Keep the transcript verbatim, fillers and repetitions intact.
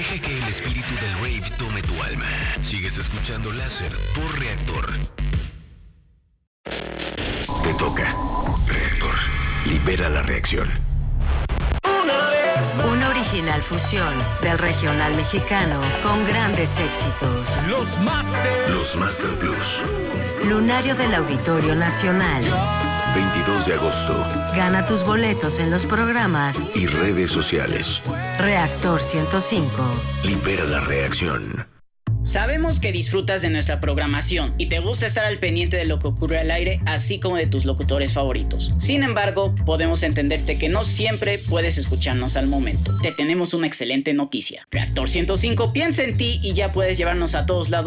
Deja que el espíritu del rave tome tu alma. Sigues escuchando Láser por Reactor. Te toca. Reactor. Libera la reacción. Una original fusión del regional mexicano con grandes éxitos. Los Master. Los Master Plus. Lunario del Auditorio Nacional. veintidós de agosto. Gana tus boletos en los programas Y redes sociales. Reactor ciento cinco. Libera la reacción. Sabemos que disfrutas de nuestra programación y te gusta estar al pendiente de lo que ocurre al aire, así como de tus locutores favoritos. Sin embargo, podemos entenderte que no siempre puedes escucharnos al momento. Te tenemos una excelente noticia. Reactor ciento cinco piensa en ti y ya puedes llevarnos a todos lados